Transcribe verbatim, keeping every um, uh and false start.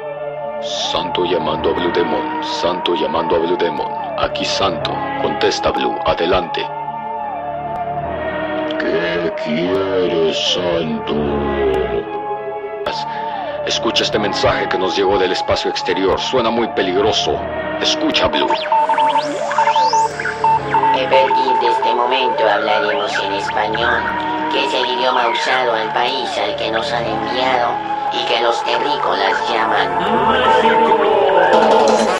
Santo llamando a Blue Demon, Santo llamando a Blue Demon. Aquí Santo, contesta Blue, adelante. ¿Qué quieres, Santo? Escucha este mensaje que nos llegó del espacio exterior, suena muy peligroso. Escucha, Blue. A partir de este momento hablaremos en español, que es el idioma usado al país al que nos han enviado y que los terrícolas llaman México.